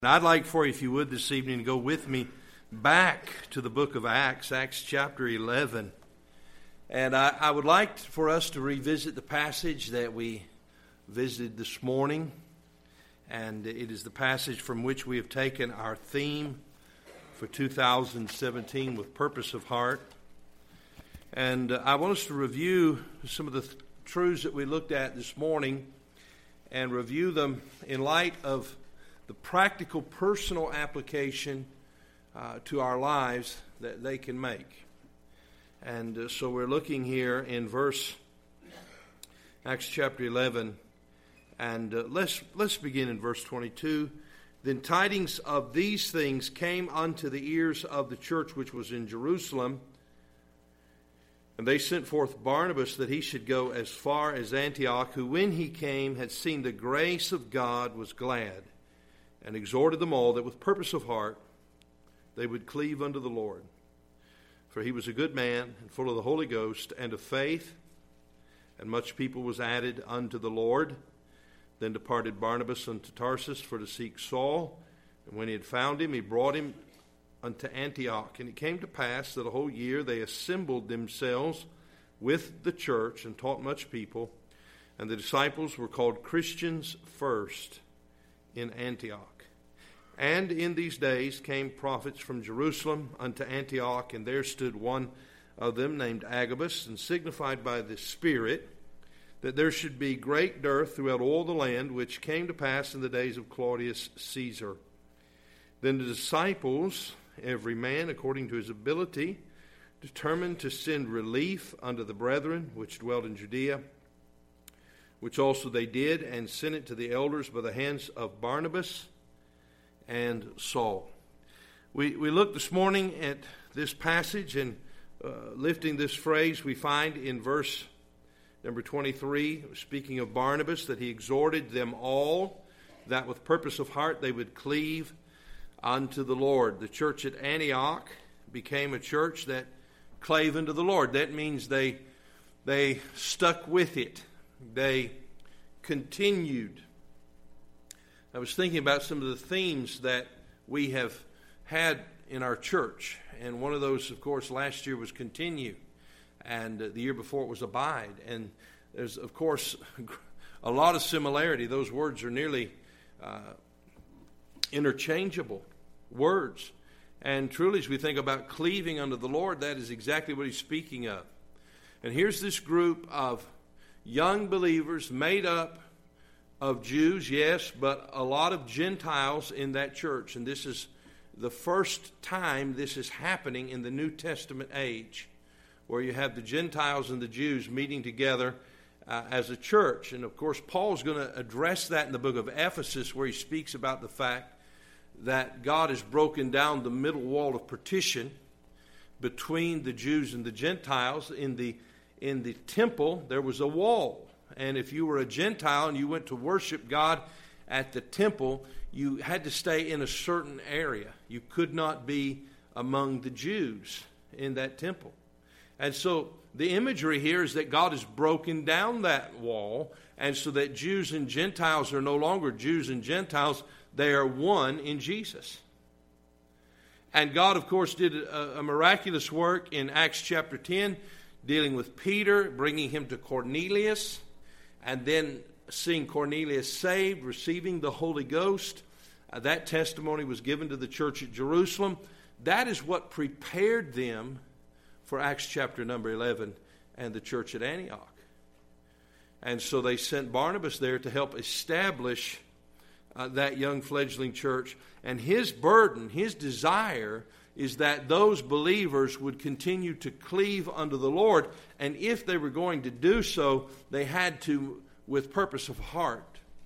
And I'd like for you, if you would, this evening to go with me back to the book of Acts, Acts chapter 11. And I would like for us to revisit the passage that we visited this morning. And it is the passage from which we have taken our theme for 2017 with purpose of heart. And I want us to review some of the truths that we looked at this morning and review them in light of the practical personal application to our lives that they can make. And so we're looking here in Acts chapter 11, and let's begin in verse 22. Then tidings of these things came unto the ears of the church which was in Jerusalem, and they sent forth Barnabas that he should go as far as Antioch, who when he came had seen the grace of God, was glad, and exhorted them all that with purpose of heart they would cleave unto the Lord. For he was a good man, and full of the Holy Ghost, and of faith, and much people was added unto the Lord. Then departed Barnabas unto Tarsus for to seek Saul, and when he had found him, he brought him unto Antioch. And it came to pass that a whole year they assembled themselves with the church, and taught much people. And the disciples were called Christians first in Antioch. And in these days came prophets from Jerusalem unto Antioch, and there stood one of them named Agabus, and signified by the Spirit that there should be great dearth throughout all the land, which came to pass in the days of Claudius Caesar. Then the disciples, every man according to his ability, determined to send relief unto the brethren which dwelt in Judea, which also they did, and sent it to the elders by the hands of Barnabas and Saul. We looked this morning at this passage, and lifting this phrase we find in verse number 23, speaking of Barnabas, that he exhorted them all that with purpose of heart they would cleave unto the Lord. The church at Antioch became a church that clave unto the Lord. That means they stuck with it. They continued. I was thinking about some of the themes that we have had in our church. And one of those, of course, last year was continue. And the year before it was abide. And there's, of course, a lot of similarity. Those words are nearly interchangeable words. And truly, as we think about cleaving unto the Lord, that is exactly what he's speaking of. And here's this group of young believers made up of Jews, yes, but a lot of Gentiles in that church. And this is the first time this is happening in the New Testament age, where you have the Gentiles and the Jews meeting together as a church. And of course, Paul's going to address that in the book of Ephesus, where he speaks about the fact that God has broken down the middle wall of partition between the Jews and the Gentiles. In the temple, there was a wall. And if you were a Gentile and you went to worship God at the temple, you had to stay in a certain area. You could not be among the Jews in that temple. And so the imagery here is that God has broken down that wall, and so that Jews and Gentiles are no longer Jews and Gentiles. They are one in Jesus. And God, of course, did a miraculous work in Acts chapter 10, dealing with Peter, bringing him to Cornelius, and then seeing Cornelius saved, receiving the Holy Ghost. That testimony was given to the church at Jerusalem. That is what prepared them for Acts chapter number 11 and the church at Antioch. And so they sent Barnabas there to help establish that young fledgling church. And his burden, his desire, is that those believers would continue to cleave unto the Lord. And if they were going to do so, they had to, with purpose of heart,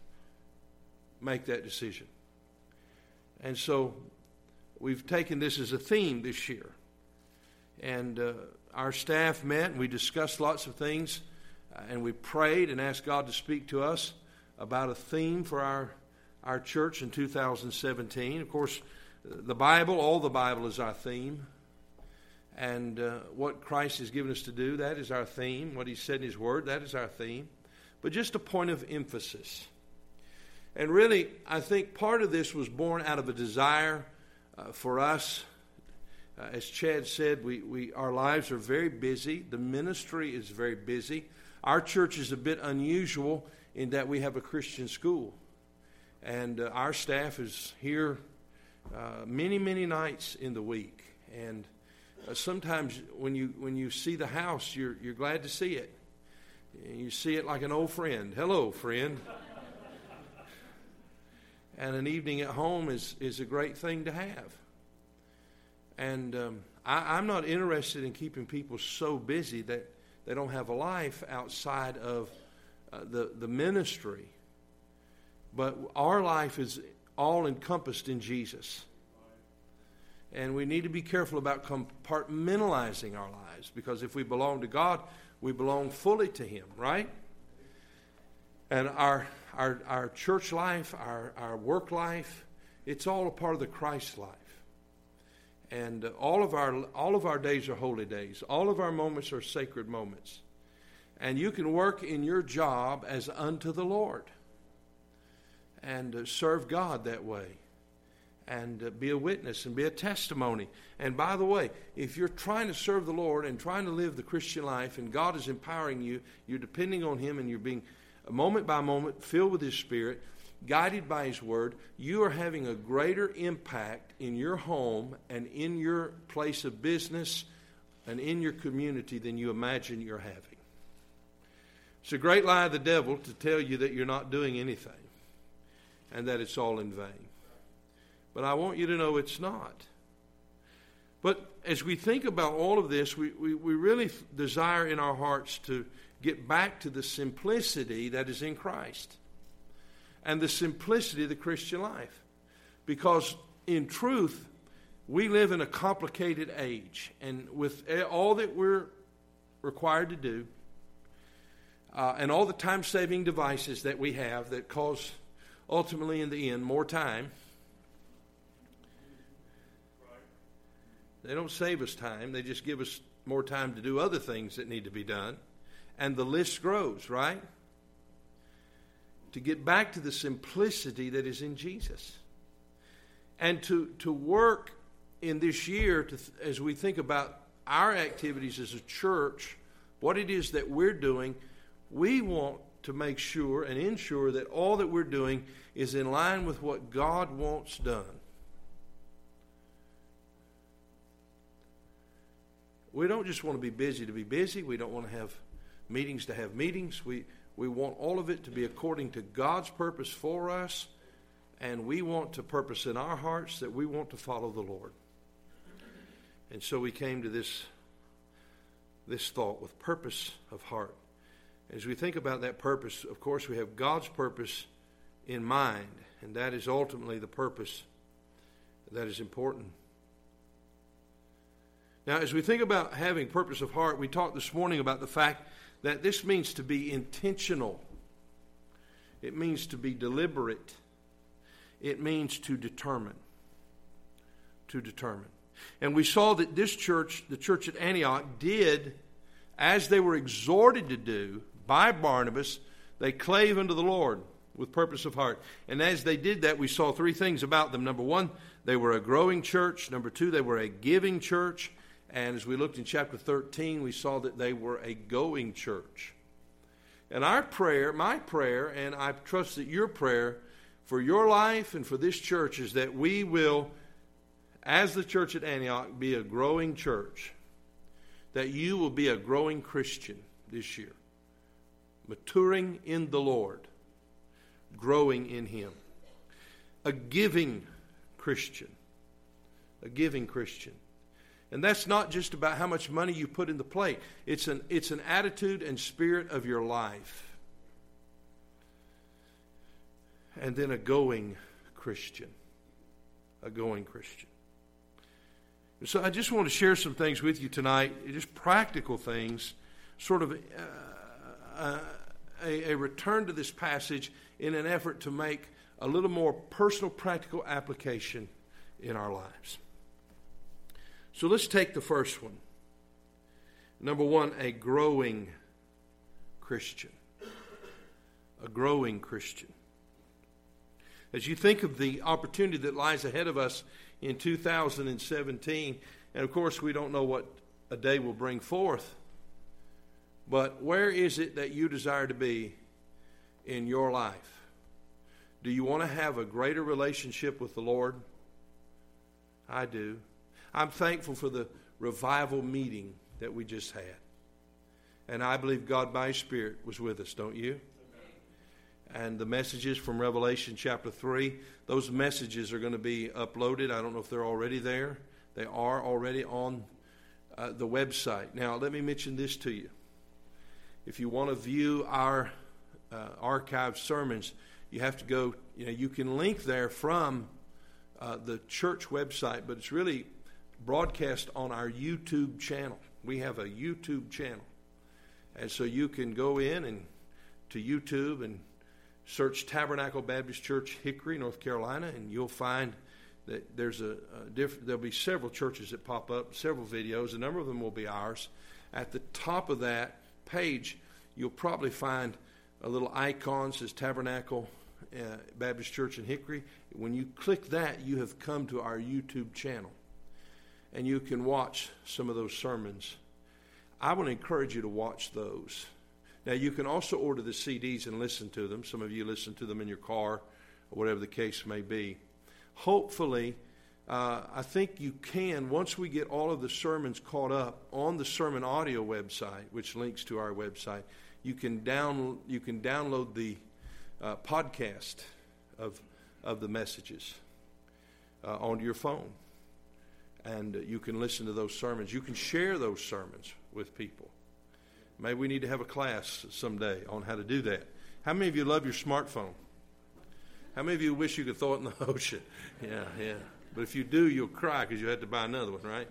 make that decision. And so we've taken this as a theme this year. And our staff met, and we discussed lots of things, and we prayed and asked God to speak to us about a theme for our church in 2017. Of course, the Bible, all the Bible is our theme. And what Christ has given us to do, that is our theme. What he said in his word, that is our theme. But just a point of emphasis. And really, I think part of this was born out of a desire for us. As Chad said, our lives are very busy. The ministry is very busy. Our church is a bit unusual in that we have a Christian school. And our staff is here many, many nights in the week. And sometimes when you see the house, you're glad to see it. You see it like an old friend. Hello, friend. And an evening at home is a great thing to have. And I'm not interested in keeping people so busy that they don't have a life outside of the ministry. But our life is all encompassed in Jesus. And we need to be careful about compartmentalizing our lives, because if we belong to God, we belong fully to Him, right? And our church life, our work life, it's all a part of the Christ life. And all of our days are holy days. All of our moments are sacred moments. And you can work in your job as unto the Lord and serve God that way and be a witness and be a testimony. And by the way, if you're trying to serve the Lord and trying to live the Christian life and God is empowering you, you're depending on Him and you're being moment by moment filled with His Spirit, guided by His Word, you are having a greater impact in your home and in your place of business and in your community than you imagine you're having. It's a great lie of the devil to tell you that you're not doing anything and that it's all in vain. But I want you to know it's not. But as we think about all of this, we really desire in our hearts to get back to the simplicity that is in Christ and the simplicity of the Christian life. Because in truth, we live in a complicated age. And with all that we're required to do, and all the time-saving devices that we have that cause, ultimately in the end, more time. They don't save us time. They just give us more time to do other things that need to be done. And the list grows, right? To get back to the simplicity that is in Jesus. And to work in this year, as we think about our activities as a church, what it is that we're doing, we want to make sure and ensure that all that we're doing is in line with what God wants done. We don't just want to be busy to be busy. We don't want to have meetings. We want all of it to be according to God's purpose for us, and we want to purpose in our hearts that we want to follow the Lord. And so we came to this thought with purpose of heart. As we think about that purpose, of course, we have God's purpose in mind, and that is ultimately the purpose that is important. Now, as we think about having purpose of heart, we talked this morning about the fact that this means to be intentional. It means to be deliberate. It means to determine. To determine. And we saw that this church, the church at Antioch, did, as they were exhorted to do by Barnabas, they clave unto the Lord with purpose of heart. And as they did that, we saw three things about them. Number one, they were a growing church. Number two, they were a giving church. And as we looked in chapter 13, we saw that they were a going church. And our prayer, my prayer, and I trust that your prayer for your life and for this church is that we will, as the church at Antioch, be a growing church. That you will be a growing Christian this year. Maturing in the Lord. Growing in Him. A giving Christian. A giving Christian. And that's not just about how much money you put in the plate. It's an attitude and spirit of your life. And then a going Christian. A going Christian. So I just want to share some things with you tonight, just practical things, sort of a return to this passage in an effort to make a little more personal, practical application in our lives. So let's take the first one. Number one, a growing Christian. A growing Christian. As you think of the opportunity that lies ahead of us in 2017, and of course we don't know what a day will bring forth, but where is it that you desire to be in your life? Do you want to have a greater relationship with the Lord? I do. I'm thankful for the revival meeting that we just had. And I believe God by His Spirit was with us, don't you? And the messages from Revelation chapter 3, those messages are going to be uploaded. I don't know if they're already there. They are already on the website. Now, let me mention this to you. If you want to view our archived sermons, you have to go, you can link there from the church website, but it's really broadcast on our YouTube channel. We have a YouTube channel. And so you can go in and to YouTube and search Tabernacle Baptist Church, Hickory, North Carolina, and you'll find that there's there'll be several churches that pop up, several videos. A number of them will be ours. At the top of that page, you'll probably find a little icon that says Tabernacle Baptist Church in Hickory. When you click that, you have come to our YouTube channel, and you can watch some of those sermons. I want to encourage you to watch those. Now, you can also order the CDs and listen to them. Some of you listen to them in your car, or whatever the case may be. Hopefully, I think you can, once we get all of the sermons caught up on the Sermon Audio website, which links to our website, you can download the podcast of the messages onto your phone. And you can listen to those sermons. You can share those sermons with people. Maybe we need to have a class someday on how to do that. How many of you love your smartphone? How many of you wish you could throw it in the ocean? Yeah. But if you do, you'll cry because you have to buy another one, right?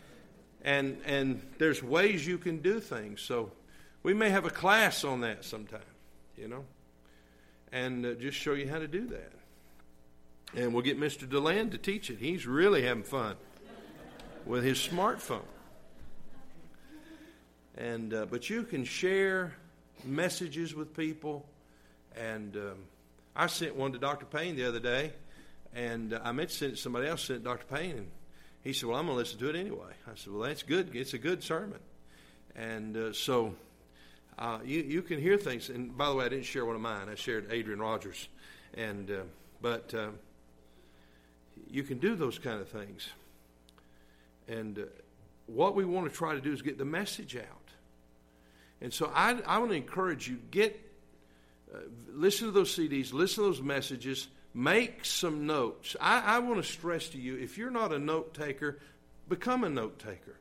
And there's ways you can do things. So we may have a class on that sometime, and just show you how to do that. And we'll get Mr. DeLand to teach it. He's really having fun with his smartphone. And but you can share messages with people. And I sent one to Dr. Payne the other day, and I meant to send it to somebody else. Sent it to Dr. Payne, and he said, "Well, I'm going to listen to it anyway." I said, "Well, that's good. It's a good sermon." And so you can hear things. And by the way, I didn't share one of mine. I shared Adrian Rogers, but you can do those kind of things. And what we want to try to do is get the message out. And so I want to encourage you, listen to those CDs, listen to those messages, make some notes. I want to stress to you, if you're not a note taker, become a note taker.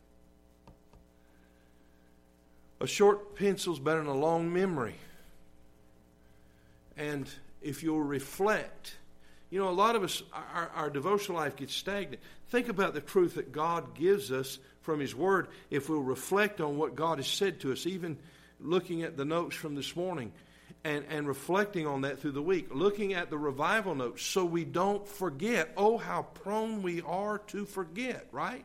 A short pencil's better than a long memory. And if you'll reflect, a lot of us, our devotional life gets stagnant. Think about the truth that God gives us from His Word. If we'll reflect on what God has said to us, even looking at the notes from this morning and reflecting on that through the week, looking at the revival notes so we don't forget. Oh, how prone we are to forget, right?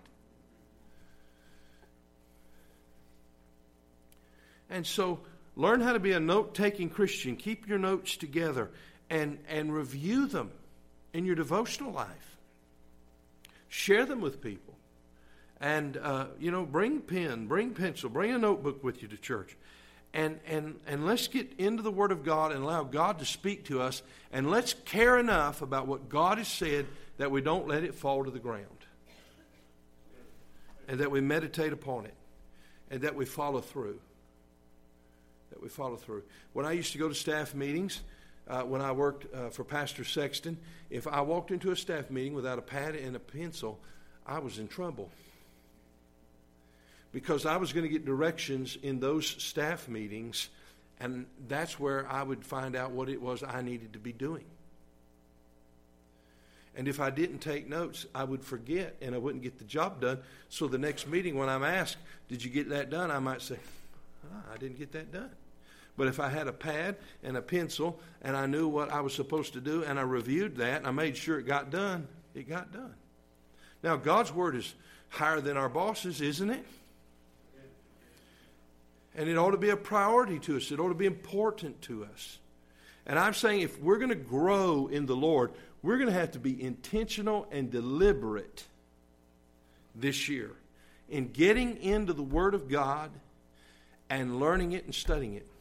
And so learn how to be a note-taking Christian. Keep your notes together and review them in your devotional life. Share them with people. And, bring pen, bring pencil, bring a notebook with you to church. And let's get into the Word of God and allow God to speak to us. And let's care enough about what God has said that we don't let it fall to the ground. And that we meditate upon it. And that we follow through. When I used to go to staff meetings, when I worked for Pastor Sexton, if I walked into a staff meeting without a pad and a pencil, I was in trouble. Because I was going to get directions in those staff meetings, and that's where I would find out what it was I needed to be doing. And if I didn't take notes, I would forget, and I wouldn't get the job done. So the next meeting, when I'm asked, "Did you get that done?" I might say, "I didn't get that done." But if I had a pad and a pencil and I knew what I was supposed to do and I reviewed that and I made sure it got done, it got done. Now, God's Word is higher than our bosses, isn't it? And it ought to be a priority to us. It ought to be important to us. And I'm saying if we're going to grow in the Lord, we're going to have to be intentional and deliberate this year in getting into the Word of God and learning it and studying it.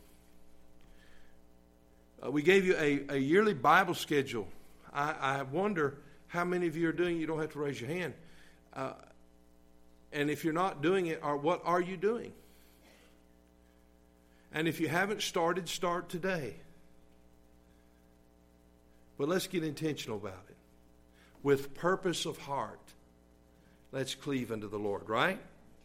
We gave you a yearly Bible schedule. I wonder how many of you are doing it. You don't have to raise your hand. And if you're not doing it, what are you doing? And if you haven't started, start today. But let's get intentional about it. With purpose of heart, let's cleave unto the Lord, right?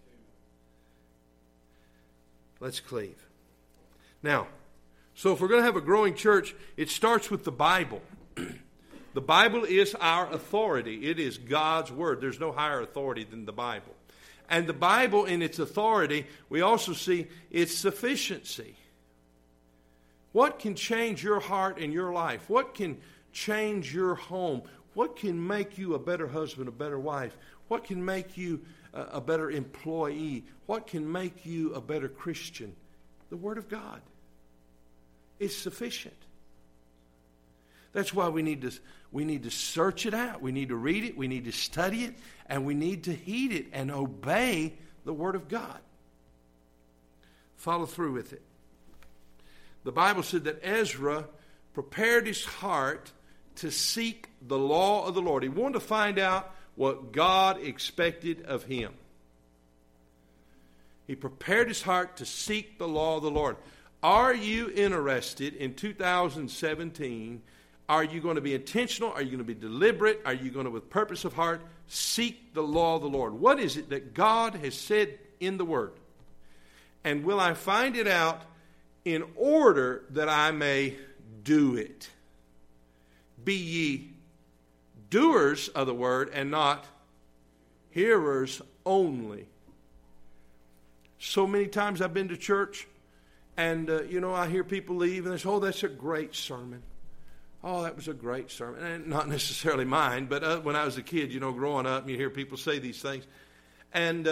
Let's cleave. Now, so if we're going to have a growing church, it starts with the Bible. The Bible is our authority. It is God's Word. There's no higher authority than the Bible. And the Bible in its authority, we also see its sufficiency. What can change your heart and your life? What can change your home? What can make you a better husband, a better wife? What can make you a better employee? What can make you a better Christian? The Word of God is sufficient. That's why we need to search it out. We need to read it. We need to study it. And we need to heed it and obey the Word of God. Follow through with it. The Bible said that Ezra prepared his heart to seek the law of the Lord. He wanted to find out what God expected of him. He prepared his heart to seek the law of the Lord. Are you interested in 2017? Are you going to be intentional? Are you going to be deliberate? Are you going to, with purpose of heart, seek the law of the Lord? What is it that God has said in the Word? And will I find it out in order that I may do it? Be ye doers of the Word and not hearers only. So many times I've been to church and, I hear people leave and they say, oh, that's a great sermon. Oh, that was a great sermon. And not necessarily mine, but when I was a kid, growing up, you hear people say these things. And,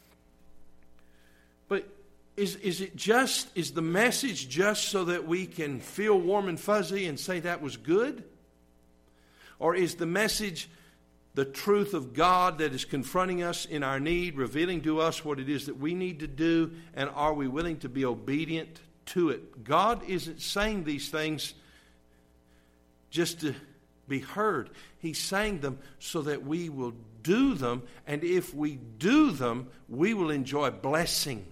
but is the message just so that we can feel warm and fuzzy and say that was good? Or is the message the truth of God that is confronting us in our need, revealing to us what it is that we need to do, and are we willing to be obedient to it? God isn't saying these things just to be heard. He's saying them so that we will do them, and if we do them, we will enjoy blessing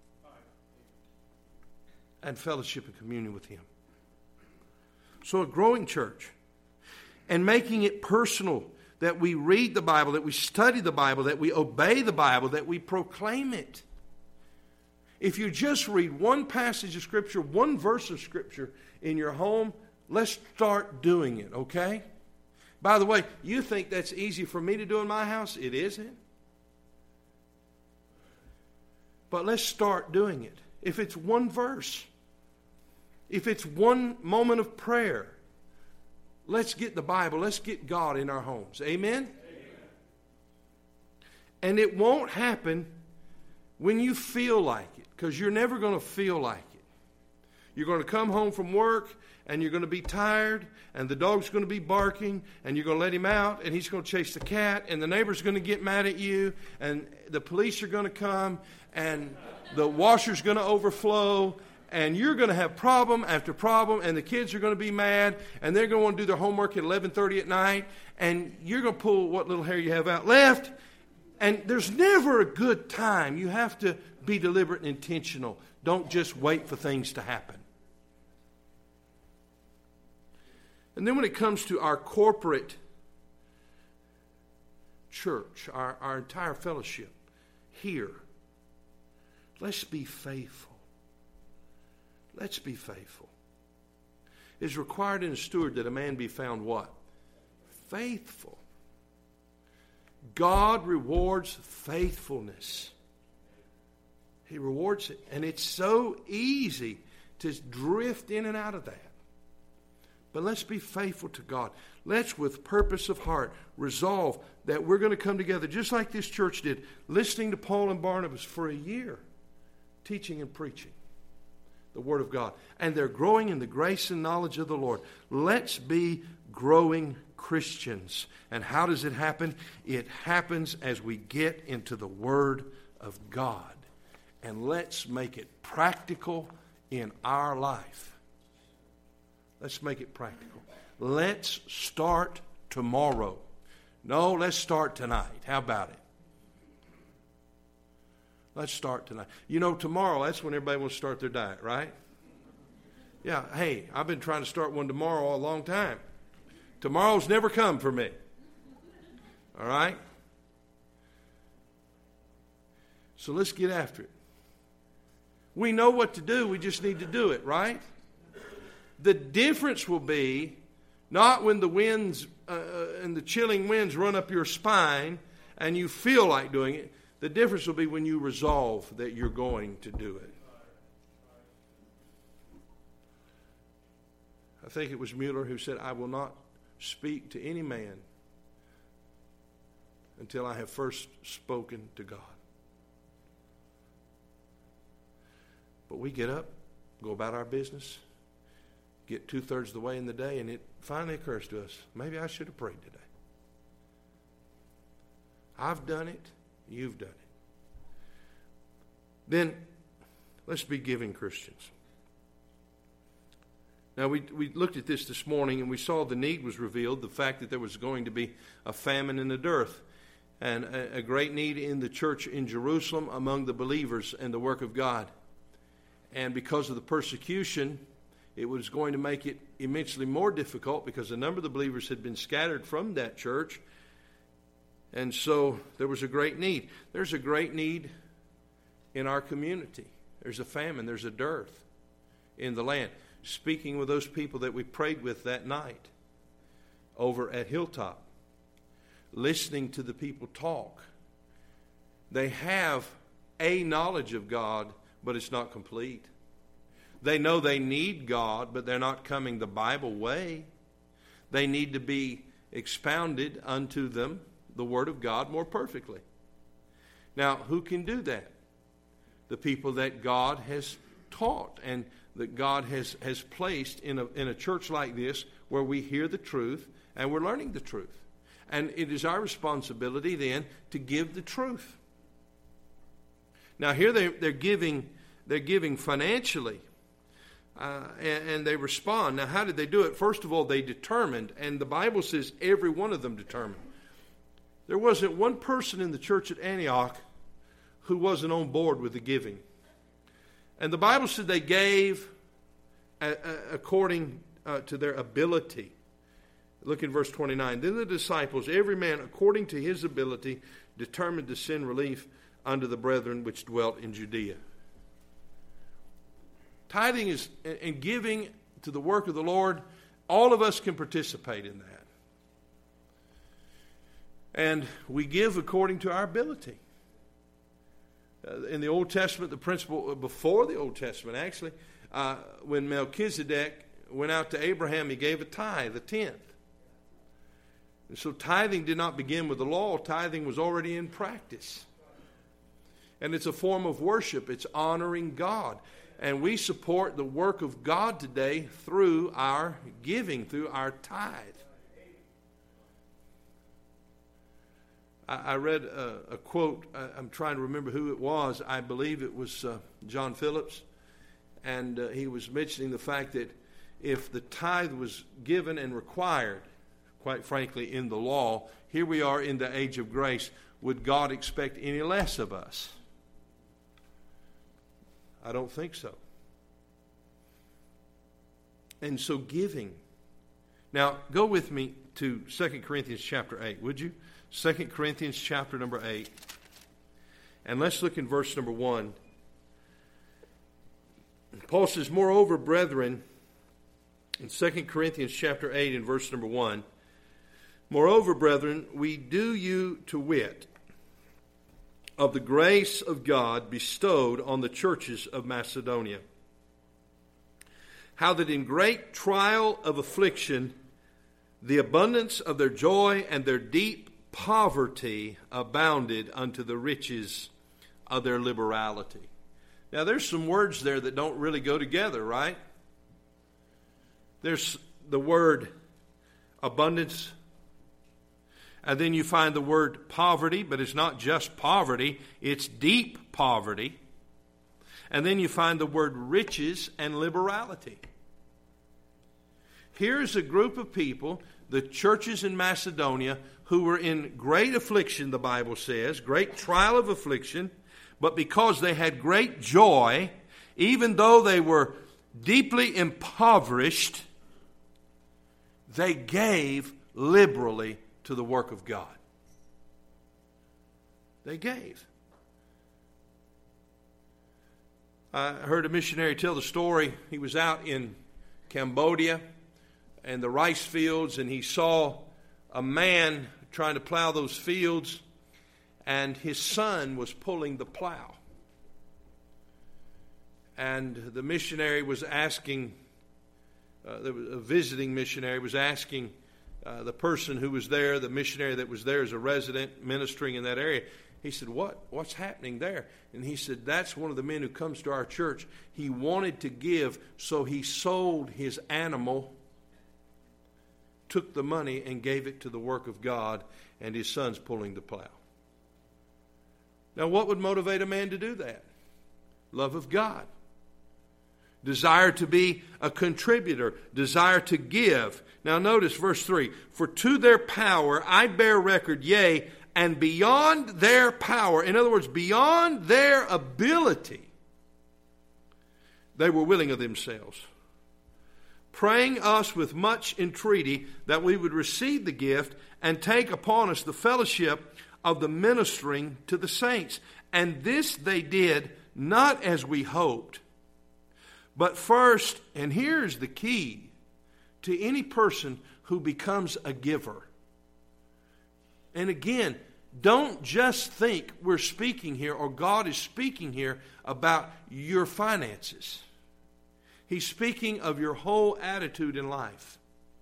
and fellowship and communion with Him. So a growing church, and making it personal, that we read the Bible, that we study the Bible, that we obey the Bible, that we proclaim it. If you just read one passage of Scripture, one verse of Scripture in your home, let's start doing it, okay? By the way, you think that's easy for me to do in my house? It isn't. But let's start doing it. If it's one verse, if it's one moment of prayer, let's get the Bible, let's get God in our homes. Amen? Amen. And it won't happen when you feel like it, because you're never going to feel like it. You're going to come home from work, and you're going to be tired, and the dog's going to be barking, and you're going to let him out, and he's going to chase the cat, and the neighbor's going to get mad at you, and the police are going to come, and the washer's going to overflow, and you're going to have problem after problem, and the kids are going to be mad, and they're going to want to do their homework at 11:30 at night, and you're going to pull what little hair you have out left, and there's never a good time. You have to be deliberate and intentional. Don't just wait for things to happen. And then when it comes to our corporate church, our entire fellowship here, let's be faithful. Let's be faithful. It's required in a steward that a man be found what? Faithful. God rewards faithfulness. He rewards it. And it's so easy to drift in and out of that. But let's be faithful to God. Let's, with purpose of heart, resolve that we're going to come together just like this church did, listening to Paul and Barnabas for a year, teaching and preaching the Word of God. And they're growing in the grace and knowledge of the Lord. Let's be growing Christians. And how does it happen? It happens as we get into the Word of God. And let's make it practical in our life. Let's make it practical. Let's start tomorrow. No, let's start tonight. How about it? Let's start tonight. You know, tomorrow, that's when everybody wants to start their diet, right? Yeah, hey, I've been trying to start one tomorrow a long time. Tomorrow's never come for me. All right? So let's get after it. We know what to do. We just need to do it, right? The difference will be not when the winds and the chilling winds run up your spine and you feel like doing it. The difference will be when you resolve that you're going to do it. I think it was Mueller who said, I will not speak to any man until I have first spoken to God. But we get up, go about our business, get 2/3 of the way in the day, and it finally occurs to us, maybe I should have prayed today. I've done it. You've done it. Then let's be giving Christians. Now, we looked at this morning, and we saw the need was revealed, the fact that there was going to be a famine and a dearth, and a great need in the church in Jerusalem among the believers and the work of God. And because of the persecution, it was going to make it immensely more difficult because a number of the believers had been scattered from that church. And so there was a great need. There's a great need in our community. There's a famine. There's a dearth in the land. Speaking with those people that we prayed with that night over at Hilltop, listening to the people talk. They have a knowledge of God, but it's not complete. They know they need God, but they're not coming the Bible way. They need to be expounded unto them the Word of God more perfectly. Now, who can do that? The people that God has taught and that God has placed in a church like this where we hear the truth and we're learning the truth. And it is our responsibility then to give the truth. Now here they're giving financially, and they respond. Now how did they do it? First of all, they determined, and the Bible says every one of them determined. There wasn't one person in the church at Antioch who wasn't on board with the giving. And the Bible said they gave according to their ability. Look in verse 29. Then the disciples, every man according to his ability, determined to send relief unto the brethren which dwelt in Judea. Tithing is and giving to the work of the Lord. All of us can participate in that. And we give according to our ability. In the Old Testament, the principle before the Old Testament, actually, when Melchizedek went out to Abraham, he gave a tithe, a tenth. And so tithing did not begin with the law. Tithing was already in practice. And it's a form of worship. It's honoring God. And we support the work of God today through our giving, through our tithe. I read a quote. I'm trying to remember who it was. I believe it was John Phillips. And he was mentioning the fact that if the tithe was given and required, quite frankly, in the law, here we are in the age of grace. Would God expect any less of us? I don't think so. And so giving. Now, go with me to 2 Corinthians chapter 8, would you? 2 Corinthians chapter number 8. And let's look in verse number 1. Paul says, moreover, brethren, in 2 Corinthians chapter 8 and verse number 1, moreover, brethren, we do you to wit of the grace of God bestowed on the churches of Macedonia, how that in great trial of affliction, the abundance of their joy and their deep poverty abounded unto the riches of their liberality. Now, there's some words there that don't really go together, right? There's the word abundance, and then you find the word poverty, but it's not just poverty, it's deep poverty. And then you find the word riches and liberality. Here's a group of people, the churches in Macedonia, who were in great affliction, the Bible says, great trial of affliction, but because they had great joy, even though they were deeply impoverished, they gave liberally to the work of God. They gave. I heard a missionary tell the story. He was out in Cambodia and the rice fields, and he saw a man trying to plow those fields, and his son was pulling the plow. And the missionary was asking, a visiting missionary was asking the person who was there, the missionary that was there as a resident ministering in that area, he said, what's happening there? And he said, that's one of the men who comes to our church. He wanted to give, so he sold his animal, took the money, and gave it to the work of God, and his son's pulling the plow. Now, what would motivate a man to do that? Love of God. Desire to be a contributor. Desire to give. Now, notice verse 3. For to their power I bear record, yea, and beyond their power, in other words, beyond their ability, they were willing of themselves, praying us with much entreaty that we would receive the gift and take upon us the fellowship of the ministering to the saints. And this they did not as we hoped, but first, and here's the key to any person who becomes a giver. And again, don't just think we're speaking here, or God is speaking here about your finances. He's speaking of your whole attitude in life.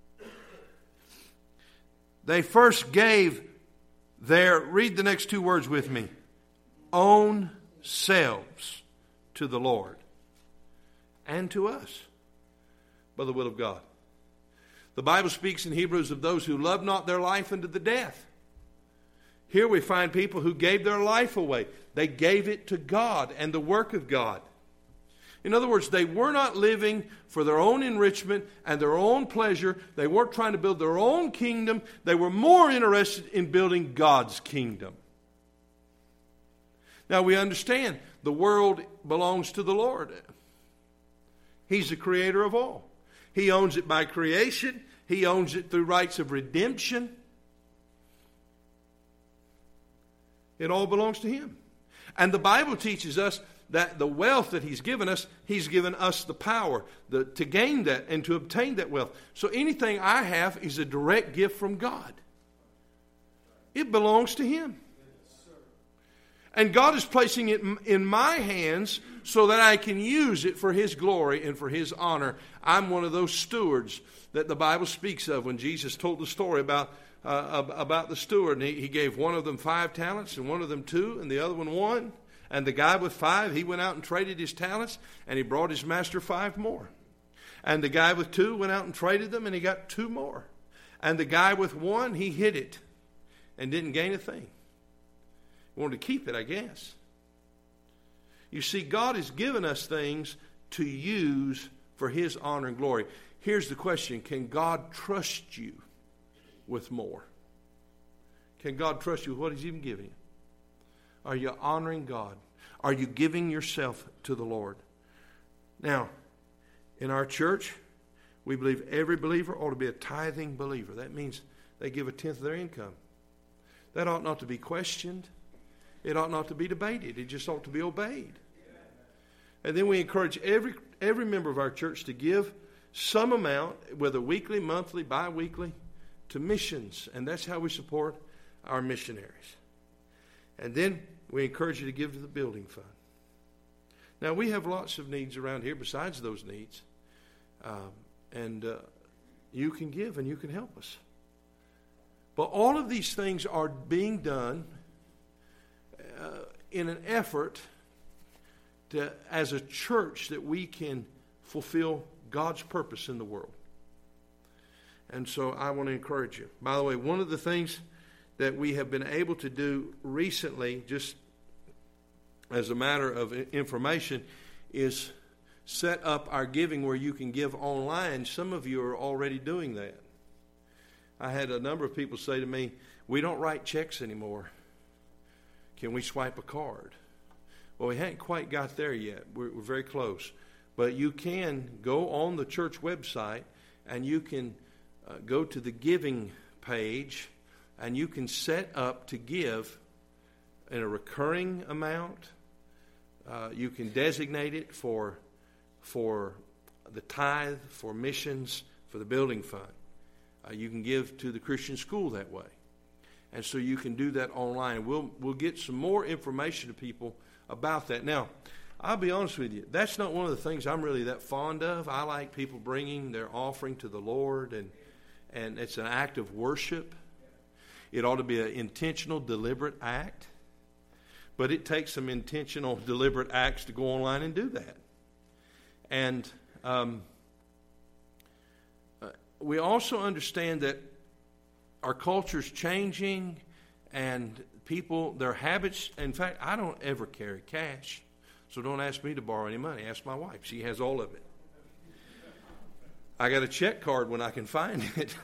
They first gave their, read the next two words with me, own selves to the Lord and to us by the will of God. The Bible speaks in Hebrews of those who love not their life unto the death. Here we find people who gave their life away. They gave it to God and the work of God. In other words, they were not living for their own enrichment and their own pleasure. They weren't trying to build their own kingdom. They were more interested in building God's kingdom. Now we understand the world belongs to the Lord. He's the creator of all. He owns it by creation. He owns it through rights of redemption. It all belongs to Him. And the Bible teaches us that the wealth that He's given us the power to gain that and to obtain that wealth. So anything I have is a direct gift from God. It belongs to Him. And God is placing it in my hands so that I can use it for His glory and for His honor. I'm one of those stewards that the Bible speaks of when Jesus told the story about the steward. And he gave one of them 5 talents and one of them 2 and the other one 1. And the guy with 5, he went out and traded his talents, and he brought his master 5 more. And the guy with 2 went out and traded them, and he got 2 more. And the guy with 1, he hid it and didn't gain a thing. He wanted to keep it, I guess. You see, God has given us things to use for His honor and glory. Here's the question: can God trust you with more? Can God trust you with what He's even given you? Are you honoring God? Are you giving yourself to the Lord? Now, in our church, we believe every believer ought to be a tithing believer. That means they give 1/10 of their income. That ought not to be questioned. It ought not to be debated. It just ought to be obeyed. And then we encourage every member of our church to give some amount, whether weekly, monthly, bi-weekly, to missions. And that's how we support our missionaries. And then we encourage you to give to the building fund. Now, we have lots of needs around here besides those needs. And you can give and you can help us. But all of these things are being done in an effort as a church, that we can fulfill God's purpose in the world. And so I want to encourage you. By the way, one of the things that we have been able to do recently, just as a matter of information, is set up our giving where you can give online. Some of you are already doing that. I had a number of people say to me, we don't write checks anymore. Can we swipe a card? Well, we haven't quite got there yet. We're very close. But you can go on the church website and you can go to the giving page and you can set up to give in a recurring amount. You can designate it for the tithe, for missions, for the building fund. You can give to the Christian school that way. And so you can do that online. We'll get some more information to people about that. Now, I'll be honest with you. That's not one of the things I'm really that fond of. I like people bringing their offering to the Lord, and it's an act of worship. It ought to be an intentional, deliberate act. But it takes some intentional, deliberate acts to go online and do that. And we also understand that our culture's changing, and people, their habits. In fact, I don't ever carry cash, so don't ask me to borrow any money. Ask my wife. She has all of it. I got a check card when I can find it.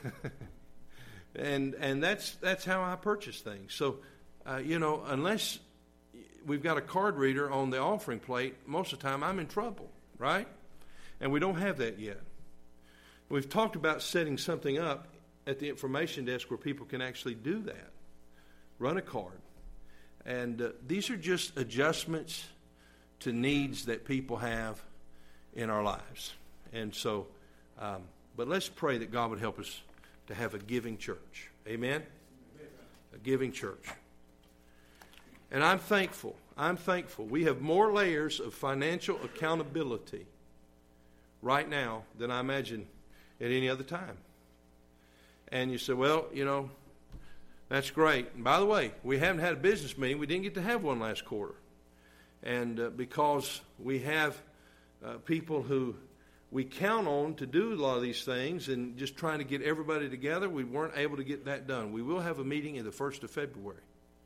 and that's how I purchase things. So, unless we've got a card reader on the offering plate, most of the time I'm in trouble, right? And we don't have that yet. We've talked about setting something up at the information desk where people can actually do that. Run a card. And these are just adjustments to needs that people have in our lives. And so, but let's pray that God would help us to have a giving church. Amen? A giving church. And I'm thankful. We have more layers of financial accountability right now than I imagine at any other time. And you say, well, that's great. And by the way, we haven't had a business meeting. We didn't get to have one last quarter. And because we have people who we count on to do a lot of these things and just trying to get everybody together, we weren't able to get that done. We will have a meeting in the 1st of February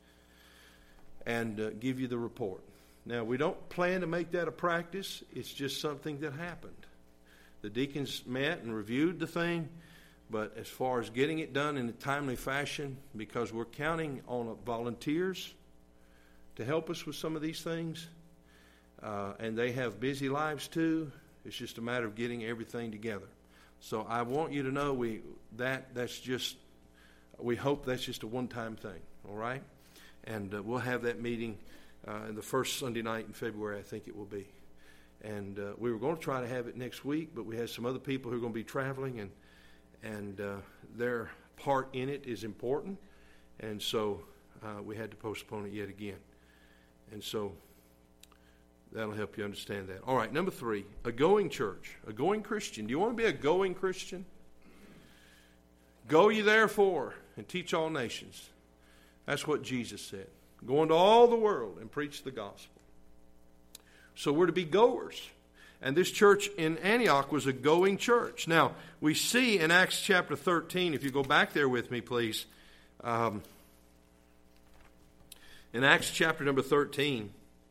and give you the report. Now, we don't plan to make that a practice. It's just something that happened. The deacons met and reviewed the thing, but as far as getting it done in a timely fashion, because we're counting on volunteers to help us with some of these things, and they have busy lives too. It's just a matter of getting everything together. So I want you to know we hope that's just a one-time thing, all right? And we'll have that meeting in the first Sunday night in February, I think it will be. And we were going to try to have it next week, but we had some other people who are going to be traveling, and their part in it is important. And so we had to postpone it yet again. And so that'll help you understand that. All right, number 3, a going church, a going Christian. Do you want to be a going Christian? Go ye therefore and teach all nations. That's what Jesus said. Go into all the world and preach the gospel. So we're to be goers. And this church in Antioch was a going church. Now, we see in Acts chapter 13, if you go back there with me, please. In Acts chapter number 13,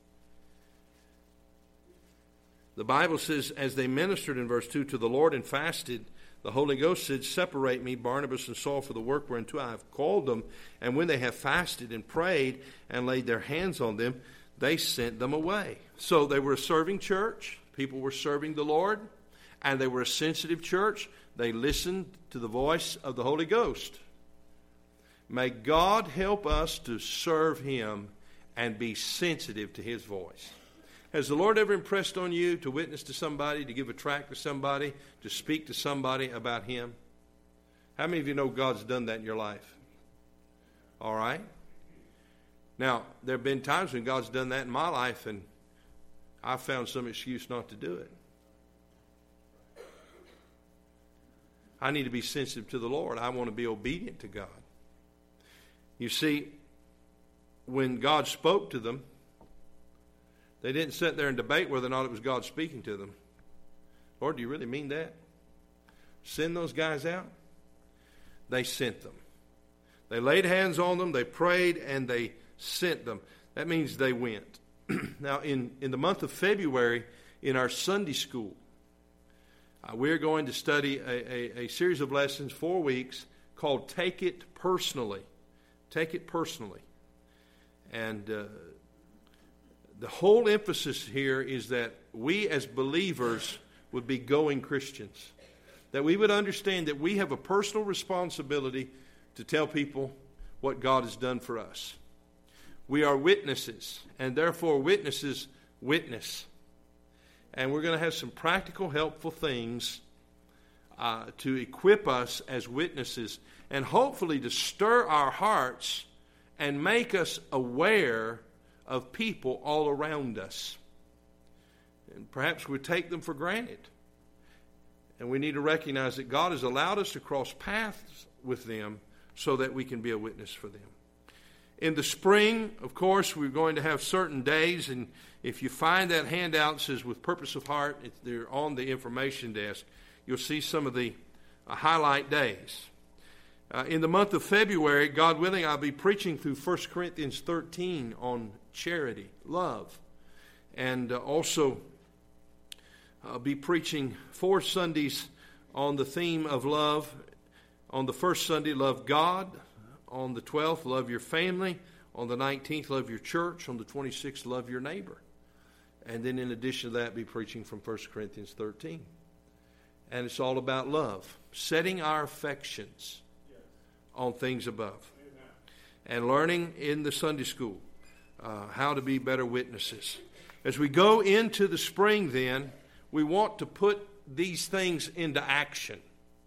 the Bible says, as they ministered in verse 2 to the Lord and fasted, the Holy Ghost said, separate me, Barnabas and Saul, for the work whereunto I have called them. And when they have fasted and prayed and laid their hands on them, they sent them away. So they were a serving church. People were serving the Lord. And they were a sensitive church. They listened to the voice of the Holy Ghost. May God help us to serve Him and be sensitive to His voice. Has the Lord ever impressed on you to witness to somebody, to give a tract to somebody, to speak to somebody about Him? How many of you know God's done that in your life? All right? Now, there have been times when God's done that in my life, and I've found some excuse not to do it. I need to be sensitive to the Lord. I want to be obedient to God. You see, when God spoke to them, They didn't sit there and debate whether or not it was God speaking to them. Lord, do you really mean that? Send those guys out? They sent them. They laid hands on them, they prayed, and they sent them. That means they went. Now, in the month of February, in our Sunday school, we're going to study a series of lessons, 4 weeks, called Take It Personally. Take It Personally. And the whole emphasis here is that we as believers would be going Christians. That we would understand that we have a personal responsibility to tell people what God has done for us. We are witnesses, and therefore witnesses witness. And we're going to have some practical, helpful things to equip us as witnesses, and hopefully to stir our hearts and make us aware of people all around us. And perhaps we take them for granted. And we need to recognize that God has allowed us to cross paths with them so that we can be a witness for them. In the spring, of course, we're going to have certain days, and if you find that handout, it says with purpose of heart, they're on the information desk, you'll see some of the highlight days. In the month of February, God willing, I'll be preaching through 1 Corinthians 13 on charity, love, and also I'll be preaching 4 Sundays on the theme of love. On the first Sunday, love God. On the 12th, love your family. On the 19th, love your church. On the 26th, love your neighbor. And then in addition to that, be preaching from 1 Corinthians 13. And it's all about love. Setting our affections on things above. And learning in the Sunday school how to be better witnesses. As we go into the spring then, we want to put these things into action.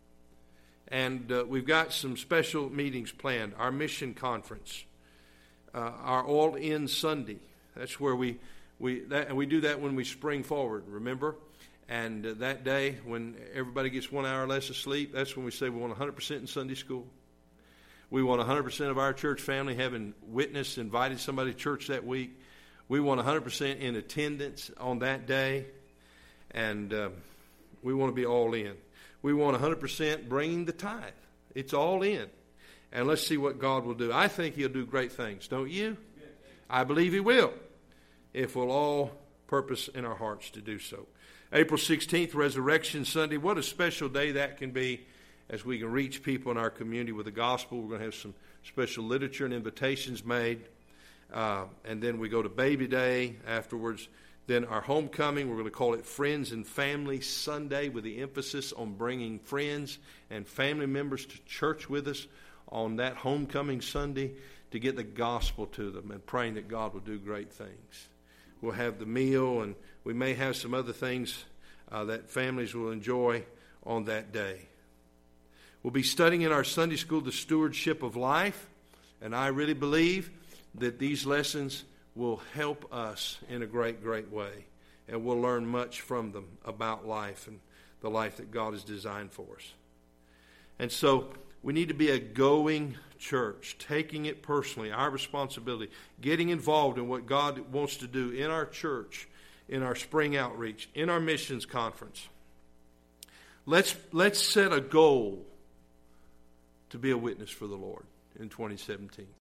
And we've got some special meetings planned. Our mission conference, our All-In Sunday. That's where we do that when we spring forward, remember? And that day, when everybody gets 1 hour less of sleep, that's when we say we want 100% in Sunday school. We want 100% of our church family having witnessed, invited somebody to church that week. We want 100% in attendance on that day. And we want to be all in. We want 100% bringing the tithe. It's all in. And let's see what God will do. I think He'll do great things, don't you? I believe He will, if we'll all purpose in our hearts to do so. April 16th, Resurrection Sunday. What a special day that can be as we can reach people in our community with the gospel. We're going to have some special literature and invitations made. And then we go to Baby Day afterwards. Then our homecoming, we're going to call it Friends and Family Sunday, with the emphasis on bringing friends and family members to church with us on that homecoming Sunday to get the gospel to them, and praying that God will do great things. We'll have the meal, and we may have some other things that families will enjoy on that day. We'll be studying in our Sunday school the stewardship of life, and I really believe that these lessons will help us in a great, great way. And we'll learn much from them about life and the life that God has designed for us. And so we need to be a going church, taking it personally, our responsibility, getting involved in what God wants to do in our church, in our spring outreach, in our missions conference. Let's set a goal to be a witness for the Lord in 2017.